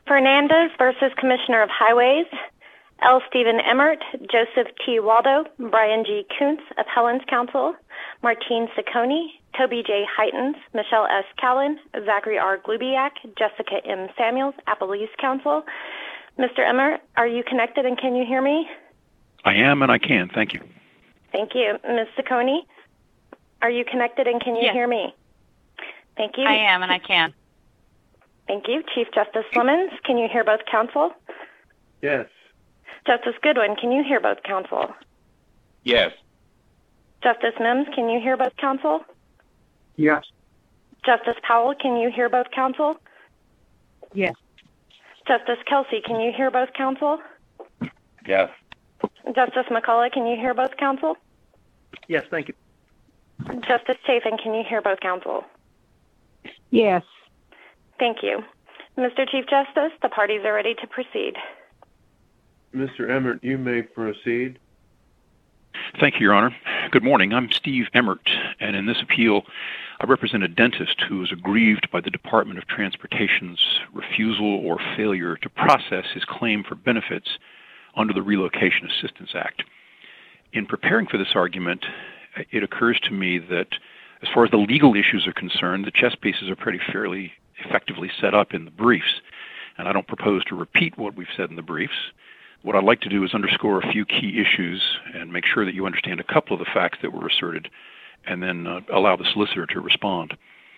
Fernandez versus Commissioner of Highways, L. Stephen Emmert, Joseph T. Waldo, Brian G. Kuntz, Appellants Counsel, Martine Ciccone, Toby J. Heitens, Michelle S. Callan, Zachary R. Glubiak, Jessica M. Samuels, Appellees Counsel. Mr. Emmert, are you connected and can you hear me? I am and I can. Thank you. Thank you. Ms. Ciccone, are you connected and can you hear me? Thank you. I am and I can. Thank you. Chief Justice Lemons, can you hear both counsel? Yes. Justice Goodwin, can you hear both counsel? Yes. Justice Mims, can you hear both counsel? Yes. Justice Powell, can you hear both counsel? Yes. Justice Kelsey, can you hear both counsel? Yes. Justice McCullough, can you hear both counsel? Yes, thank you. Justice Chafin, can you hear both counsel? Yes. Thank you. Mr. Chief Justice, the parties are ready to proceed. Mr. Emmert, you may proceed. Thank you, Your Honor. Good morning. I'm Steve Emmert, and in this appeal, I represent a dentist who is aggrieved by the Department of Transportation's refusal or failure to process his claim for benefits under the Relocation Assistance Act. In preparing for this argument, it occurs to me that as far as the legal issues are concerned, the chess pieces are pretty fairly effectively set up in the briefs, and I don't propose to repeat what we've said in the briefs. What I'd like to do is underscore a few key issues and make sure that you understand a couple of the facts that were asserted, and then allow the solicitor to respond.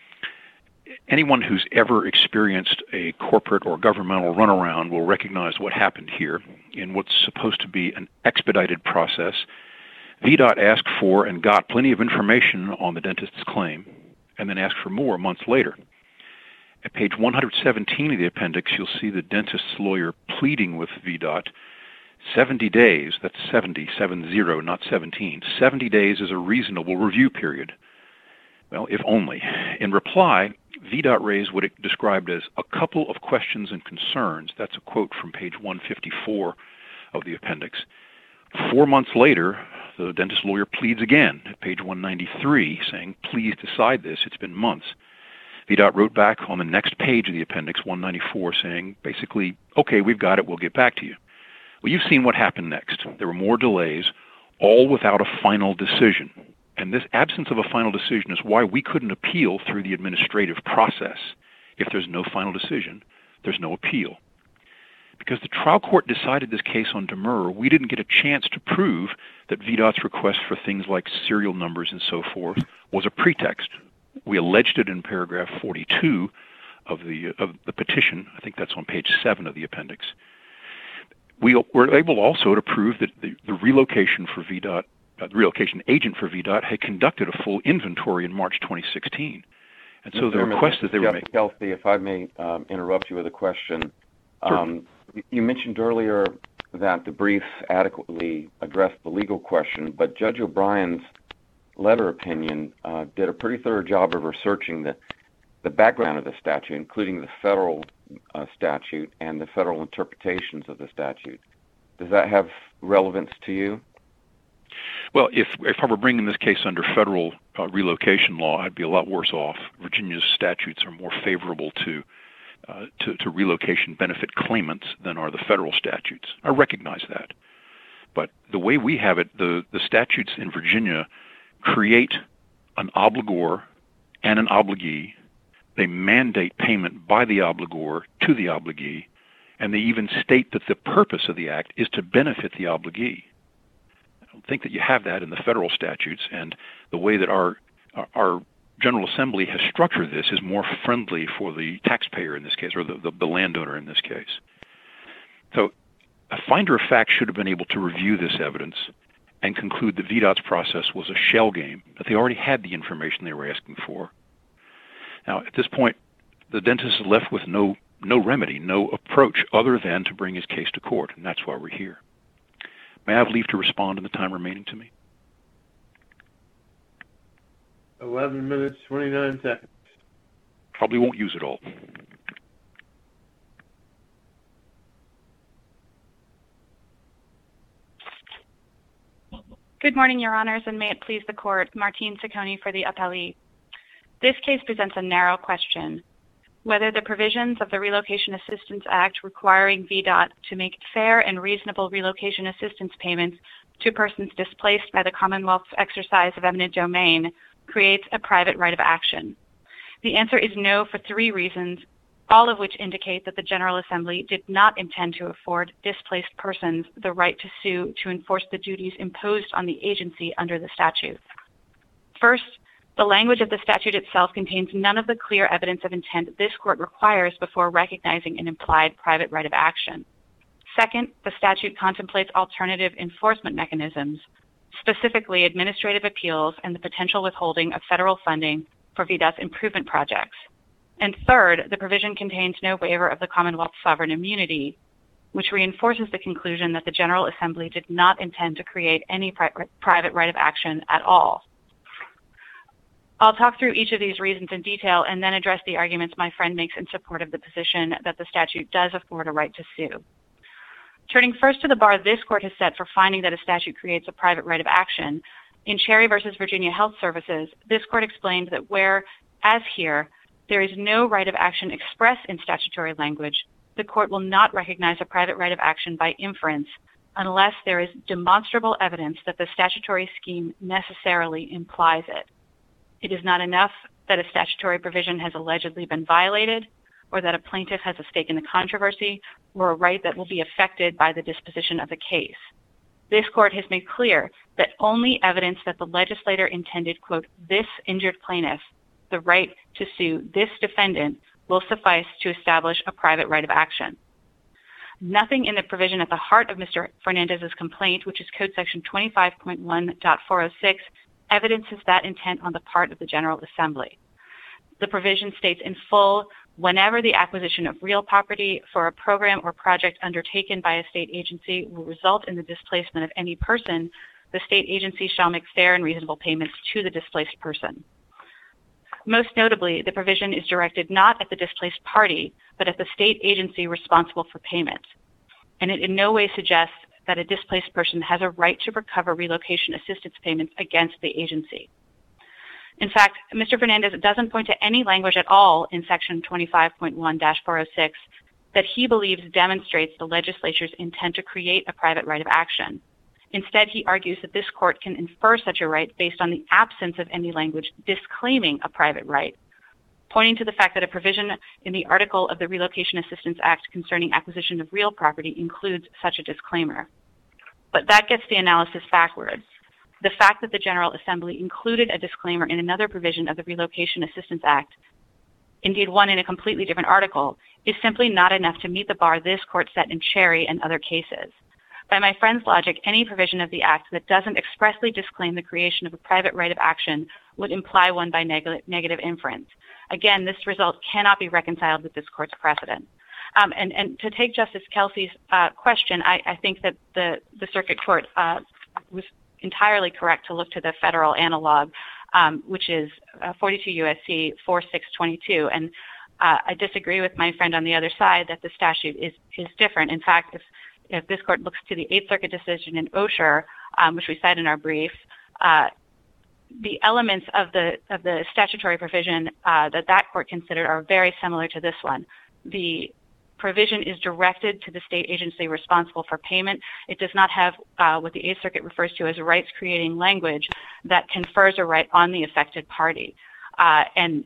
Anyone who's ever experienced a corporate or governmental runaround will recognize what happened here. In what's supposed to be an expedited process, VDOT asked for and got plenty of information on the dentist's claim, and then asked for more months later. At page 117 of the appendix, you'll see the dentist's lawyer pleading with VDOT 70 days, that's 70, not 17. 70 days is a reasonable review period. Well, if only. In reply, VDOT raised what it described as a couple of questions and concerns. That's a quote from page 154 of the appendix. 4 months later, the dentist lawyer pleads again at page 193, saying, please decide this, it's been months. VDOT wrote back on the next page of the appendix, 194, saying, basically, okay, we've got it, we'll get back to you. Well, you've seen what happened next. There were more delays, all without a final decision. And this absence of a final decision is why we couldn't appeal through the administrative process. If there's no final decision, there's no appeal. Because the trial court decided this case on demurrer, we didn't get a chance to prove that VDOT's request for things like serial numbers and so forth was a pretext. We alleged it in paragraph 42 of the petition. I think that's on page 7 of the appendix. We were able also to prove that the relocation for VDOT, the relocation agent for VDOT, had conducted a full inventory in March 2016. And so the request that they were making... Kelsey, if I may interrupt you with a question. Sure. You mentioned earlier that the briefs adequately addressed the legal question, but Judge O'Brien's letter opinion did a pretty thorough job of researching the background of the statute, including the federal statute and the federal interpretations of the statute. Does that have relevance to you? Well, if I were bringing this case under federal relocation law, I'd be a lot worse off. Virginia's statutes are more favorable to relocation benefit claimants than are the federal statutes. I recognize that. But the way we have it, the statutes in Virginia create an obligor and an obligee. They mandate payment by the obligor to the obligee, and they even state that the purpose of the act is to benefit the obligee. I don't think that you have that in the federal statutes, and the way that our General Assembly has structured this is more friendly for the taxpayer in this case, or the landowner in this case. So a finder of fact should have been able to review this evidence and conclude that VDOT's process was a shell game, that they already had the information they were asking for. Now, at this point, the dentist is left with no remedy, no approach other than to bring his case to court, and that's why we're here. May I have leave to respond in the time remaining to me? 11 minutes, 29 seconds. Probably won't use it all. Good morning, Your Honors, and may it please the Court. Martine Ciccone for the appellee. This case presents a narrow question. whether the provisions of the Relocation Assistance Act requiring VDOT to make fair and reasonable relocation assistance payments to persons displaced by the Commonwealth's exercise of eminent domain creates a private right of action. The answer is no for 3 reasons, all of which indicate that the General Assembly did not intend to afford displaced persons the right to sue to enforce the duties imposed on the agency under the statute. First, the language of the statute itself contains none of the clear evidence of intent this court requires before recognizing an implied private right of action. Second, the statute contemplates alternative enforcement mechanisms, specifically administrative appeals and the potential withholding of federal funding for VDOT's improvement projects. And third, the provision contains no waiver of the Commonwealth's sovereign immunity, which reinforces the conclusion that the General Assembly did not intend to create any private right of action at all. I'll talk through each of these reasons in detail and then address the arguments my friend makes in support of the position that the statute does afford a right to sue. Turning first to the bar this court has set for finding that a statute creates a private right of action, in Cherry versus Virginia Health Services, this court explained that where, as here, there is no right of action expressed in statutory language, the court will not recognize a private right of action by inference unless there is demonstrable evidence that the statutory scheme necessarily implies it. It is not enough that a statutory provision has allegedly been violated, or that a plaintiff has a stake in the controversy, or a right that will be affected by the disposition of the case. This court has made clear that only evidence that the legislator intended, quote, this injured plaintiff, the right to sue this defendant, will suffice to establish a private right of action. Nothing in the provision at the heart of Mr. Fernandez's complaint, which is Code Section 25.1.406, evidences that intent on the part of the General Assembly. The provision states in full, whenever the acquisition of real property for a program or project undertaken by a state agency will result in the displacement of any person, the state agency shall make fair and reasonable payments to the displaced person. Most notably, the provision is directed not at the displaced party, but at the state agency responsible for payment. And it in no way suggests that a displaced person has a right to recover relocation assistance payments against the agency. In fact, Mr. Fernandez doesn't point to any language at all in Section 25.1-406 that he believes demonstrates the legislature's intent to create a private right of action. Instead, he argues that this court can infer such a right based on the absence of any language disclaiming a private right, pointing to the fact that a provision in the article of the Relocation Assistance Act concerning acquisition of real property includes such a disclaimer. But that gets the analysis backwards. The fact that the General Assembly included a disclaimer in another provision of the Relocation Assistance Act, indeed one in a completely different article, is simply not enough to meet the bar this court set in Cherry and other cases. By my friend's logic, any provision of the Act that doesn't expressly disclaim the creation of a private right of action would imply one by negative inference. Again, this result cannot be reconciled with this court's precedent. And to take Justice Kelsey's question, I think that the circuit court was entirely correct to look to the federal analog, which is 42 U.S.C. 4622. And I disagree with my friend on the other side that the statute is different. In fact, if this court looks to the Eighth Circuit decision in Osher, which we cite in our brief, the elements of the statutory provision that court considered are very similar to this one. The provision is directed to the state agency responsible for payment. It does not have what the Eighth Circuit refers to as rights-creating language that confers a right on the affected party. And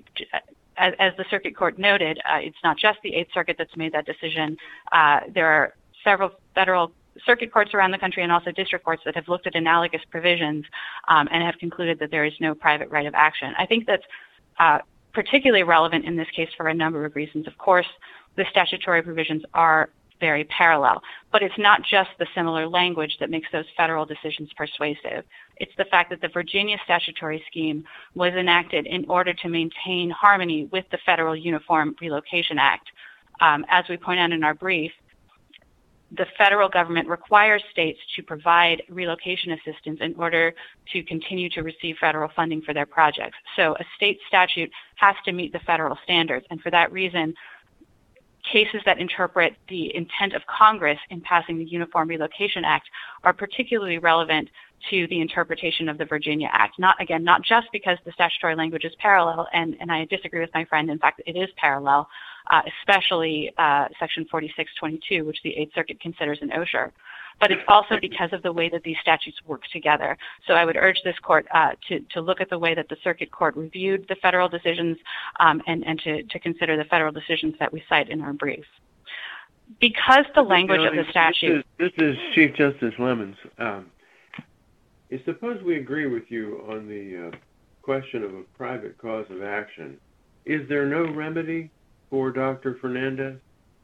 as the circuit court noted, it's not just the Eighth Circuit that's made that decision. There are several federal circuit courts around the country and also district courts that have looked at analogous provisions and have concluded that there is no private right of action. I think that's particularly relevant in this case for a number of reasons. Of course, the statutory provisions are very parallel, but it's not just the similar language that makes those federal decisions persuasive. It's the fact that the Virginia statutory scheme was enacted in order to maintain harmony with the Federal Uniform Relocation Act. As we point out in our brief, the federal government requires states to provide relocation assistance in order to continue to receive federal funding for their projects. So a state statute has to meet the federal standards, and for that reason, cases that interpret the intent of Congress in passing the Uniform Relocation Act are particularly relevant to the interpretation of the Virginia Act. Not just because the statutory language is parallel, and I disagree with my friend. In fact, it is parallel, especially Section 4622, which the Eighth Circuit considers an OSHR. But it's also because of the way that these statutes work together. So I would urge this court to look at the way that the circuit court reviewed the federal decisions and to consider the federal decisions that we cite in our brief. Because the language of the statute... This is Chief Justice Lemons. Suppose we agree with you on the question of a private cause of action. Is there no remedy for Dr. Fernandez?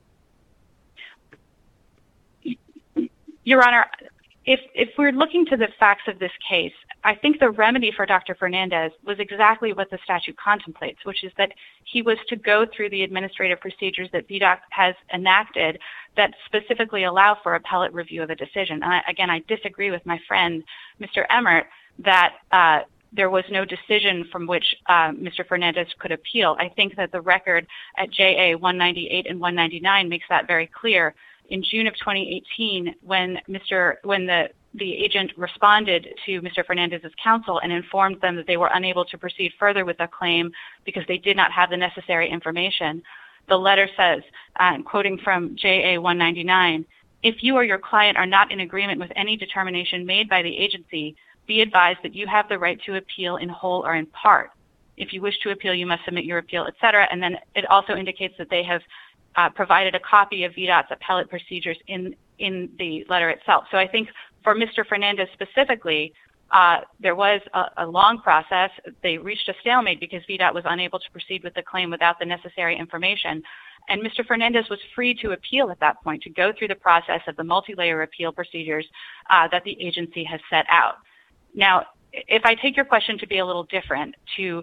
Your Honor, if we're looking to the facts of this case, I think the remedy for Dr. Fernandez was exactly what the statute contemplates, which is that he was to go through the administrative procedures that VDOT has enacted that specifically allow for appellate review of a decision. And I disagree with my friend, Mr. Emmert, that there was no decision from which Mr. Fernandez could appeal. I think that the record at JA 198 and 199 makes that very clear. In June of 2018, when the agent responded to Mr. Fernandez's counsel and informed them that they were unable to proceed further with the claim because they did not have the necessary information, the letter says, quoting from JA 199, "If you or your client are not in agreement with any determination made by the agency, be advised that you have the right to appeal in whole or in part. If you wish to appeal, you must submit your appeal," etc. And then it also indicates that they have provided a copy of VDOT's appellate procedures in the letter itself. So I think for Mr. Fernandez specifically, there was a long process. They reached a stalemate because VDOT was unable to proceed with the claim without the necessary information. And Mr. Fernandez was free to appeal at that point, to go through the process of the multi-layer appeal procedures that the agency has set out. Now, if I take your question to be a little different, to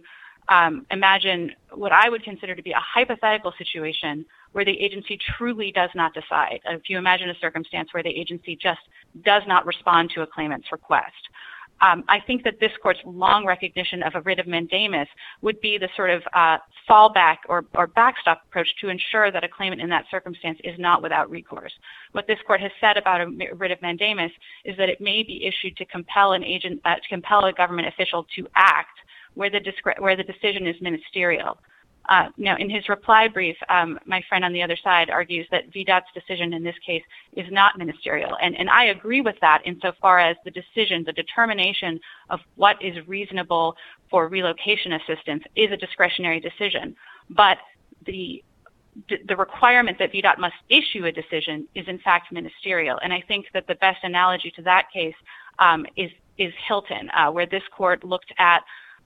imagine what I would consider to be a hypothetical situation where the agency truly does not decide. If you imagine a circumstance where the agency just does not respond to a claimant's request, I think that this court's long recognition of a writ of mandamus would be the sort of fallback or backstop approach to ensure that a claimant in that circumstance is not without recourse. What this court has said about a writ of mandamus is that it may be issued to compel a government official to act where the decision is ministerial. Now, in his reply brief, my friend on the other side argues that VDOT's decision in this case is not ministerial. And I agree with that insofar as the determination of what is reasonable for relocation assistance is a discretionary decision. But the requirement that VDOT must issue a decision is in fact ministerial. And I think that the best analogy to that case is Hilton, where this court looked at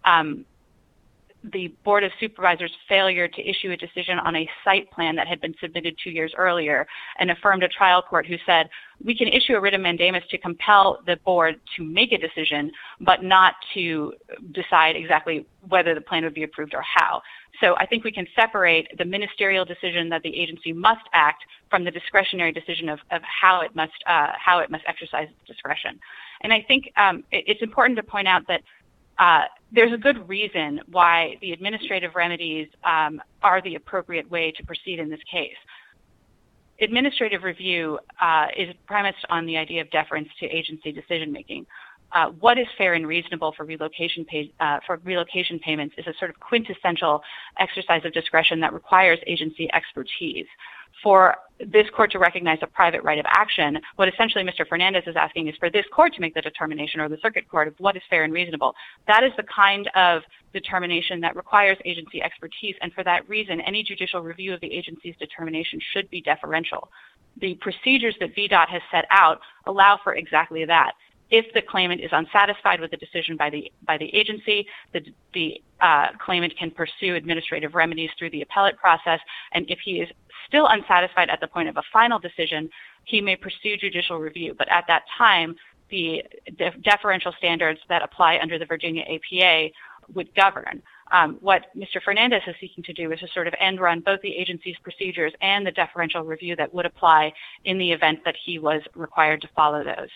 the Board of Supervisors' failure to issue a decision on a site plan that had been submitted 2 years earlier, and affirmed a trial court who said, we can issue a writ of mandamus to compel the board to make a decision, but not to decide exactly whether the plan would be approved or how. So I think we can separate the ministerial decision that the agency must act from the discretionary decision of how it must exercise its discretion. And I think it's important to point out that there's a good reason why the administrative remedies are the appropriate way to proceed in this case. Administrative review is premised on the idea of deference to agency decision-making. What is fair and reasonable for relocation payments is a sort of quintessential exercise of discretion that requires agency expertise. For this court to recognize a private right of action, what essentially Mr. Fernandez is asking is for this court to make the determination, or the circuit court, of what is fair and reasonable. That is the kind of determination that requires agency expertise, and for that reason, any judicial review of the agency's determination should be deferential. The procedures that VDOT has set out allow for exactly that. If the claimant is unsatisfied with the decision by the agency, the claimant can pursue administrative remedies through the appellate process, and if he is still unsatisfied at the point of a final decision, he may pursue judicial review. But at that time, the deferential standards that apply under the Virginia APA would govern. What Mr. Fernandez is seeking to do is to sort of end run both the agency's procedures and the deferential review that would apply in the event that he was required to follow those.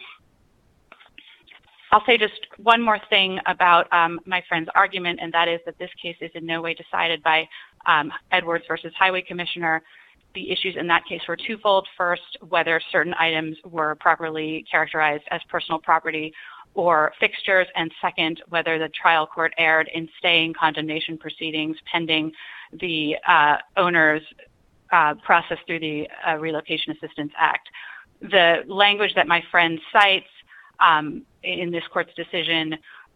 I'll say just one more thing about my friend's argument, and that is that this case is in no way decided by Edwards versus Highway Commissioner. The issues in that case were twofold. First, whether certain items were properly characterized as personal property, or fixtures, and second, whether the trial court erred in staying condemnation proceedings pending the owner's process through the Relocation Assistance Act. The language that my friend cites in this court's decision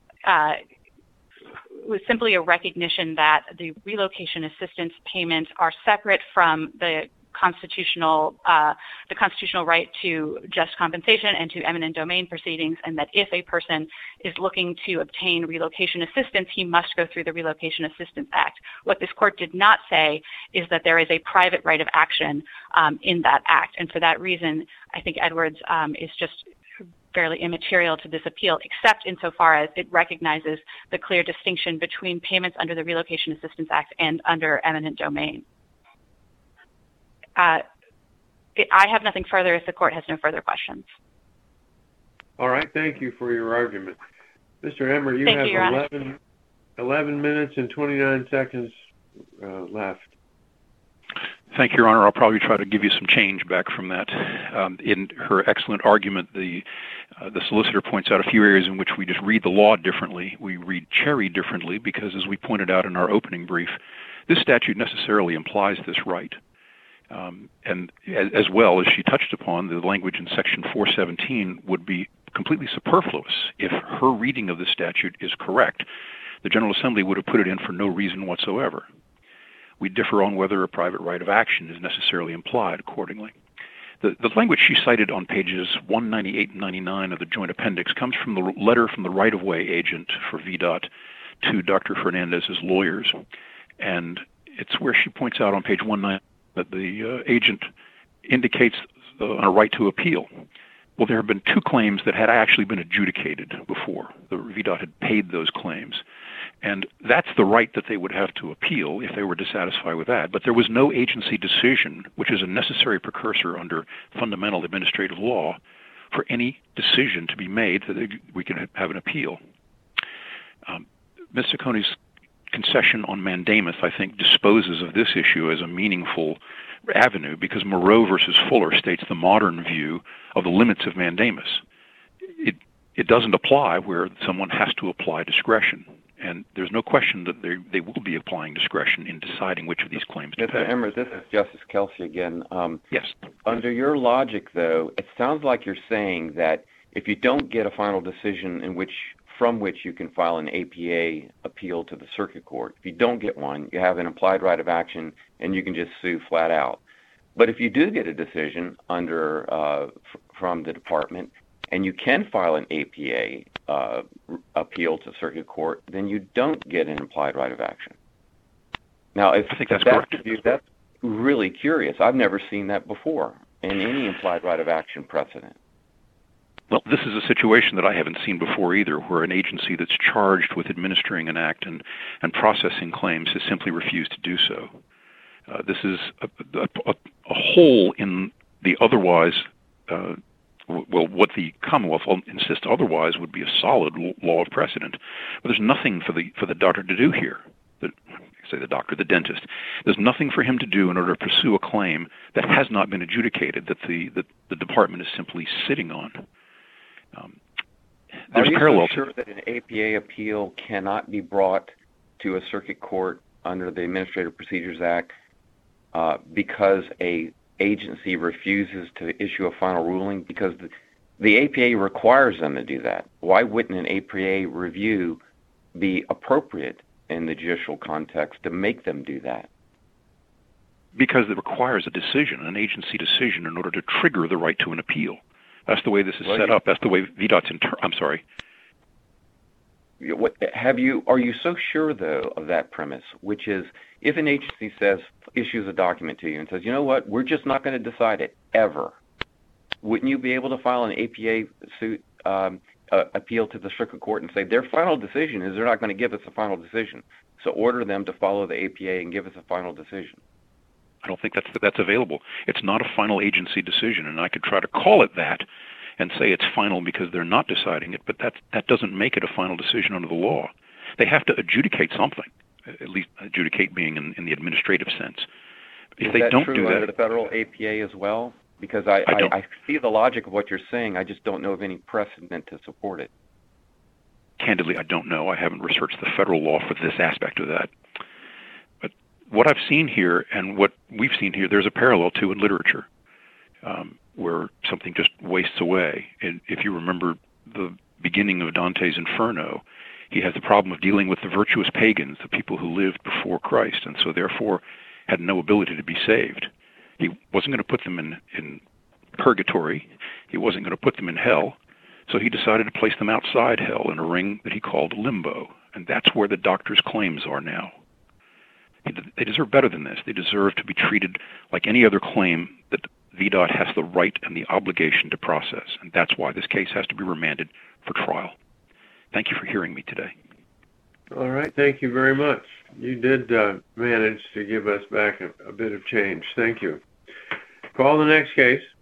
was simply a recognition that the relocation assistance payments are separate from the constitutional right to just compensation and to eminent domain proceedings, and that if a person is looking to obtain relocation assistance, he must go through the Relocation Assistance Act. What this court did not say is that there is a private right of action in that act, and for that reason, I think Edwards is just fairly immaterial to this appeal, except insofar as it recognizes the clear distinction between payments under the Relocation Assistance Act and under eminent domain. I have nothing further if the court has no further questions. All right, thank you for your argument. Mr. Emmer, you have 11 minutes and 29 seconds left. Thank you, Your Honor. I'll probably try to give you some change back from that. In her excellent argument, the solicitor points out a few areas in which we just read the law differently. We read Cherry differently because, as we pointed out in our opening brief, this statute necessarily implies this right. And as well as she touched upon, the language in Section 417 would be completely superfluous if her reading of the statute is correct. The General Assembly would have put it in for no reason whatsoever. We differ on whether a private right of action is necessarily implied accordingly. The language she cited on pages 198 and 99 of the Joint Appendix comes from the letter from the right-of-way agent for VDOT to Dr. Fernandez's lawyers. And it's where she points out on page 199 that the agent indicates a right to appeal. Well, there have been two claims that had actually been adjudicated before. The VDOT had paid those claims. And that's the right that they would have to appeal if they were dissatisfied with that. But there was no agency decision, which is a necessary precursor under fundamental administrative law, for any decision to be made that we can have an appeal. Ms. Cicconi's concession on mandamus, I think, disposes of this issue as a meaningful avenue because Moreau versus Fuller states the modern view of the limits of mandamus. It doesn't apply where someone has to apply discretion. And there's no question that they will be applying discretion in deciding which of these claims to pay. Mr. Emmer, this is Justice Kelsey again. Yes. Under your logic, though, it sounds like you're saying that if you don't get a final decision from which you can file an APA appeal to the circuit court, if you don't get one, you have an implied right of action and you can just sue flat out. But if you do get a decision from the department and you can file an APA appeal to circuit court, then you don't get an implied right of action. Now, I think that's correct. That's really curious. I've never seen that before in any implied right of action precedent. Well, this is a situation that I haven't seen before either, where an agency that's charged with administering an act and processing claims has simply refused to do so. This is a hole in the otherwise what the Commonwealth insists otherwise would be a solid law of precedent. But there's nothing for the doctor to do here. The dentist. There's nothing for him to do in order to pursue a claim that has not been adjudicated, that the department is simply sitting on. There's Are you parallel sure that an APA appeal cannot be brought to a circuit court under the Administrative Procedures Act because a agency refuses to issue a final ruling? Because the APA requires them to do that. Why wouldn't an APA review be appropriate in the judicial context to make them do that? Because it requires a decision, an agency decision, in order to trigger the right to an appeal. That's the way this is set up. That's the way VDOT's I'm sorry. Are you so sure, though, of that premise, which is if an agency issues a document to you and says, you know what, we're just not going to decide it ever, wouldn't you be able to file an APA suit appeal to the circuit court and say their final decision is they're not going to give us a final decision, so order them to follow the APA and give us a final decision? I don't think that's available. It's not a final agency decision, and I could try to call it that and say it's final because they're not deciding it, but that doesn't make it a final decision under the law. They have to adjudicate something, at least adjudicate being in the administrative sense. If they don't do that, under the federal APA as well? Because I see the logic of what you're saying. I just don't know of any precedent to support it. Candidly, I don't know. I haven't researched the federal law for this aspect of that. But what I've seen here and what we've seen here, there's a parallel to in literature, where something just wastes away. And if you remember the beginning of Dante's Inferno, he has the problem of dealing with the virtuous pagans, the people who lived before Christ, and so therefore had no ability to be saved. He wasn't going to put them in purgatory. He wasn't going to put them in hell. So he decided to place them outside hell in a ring that he called limbo. And that's where the doctor's claims are now. They deserve better than this. They deserve to be treated like any other claim that VDOT has the right and the obligation to process. And that's why this case has to be remanded for trial. Thank you for hearing me today. All right. Thank you very much. You did manage to give us back a bit of change. Thank you. Call the next case.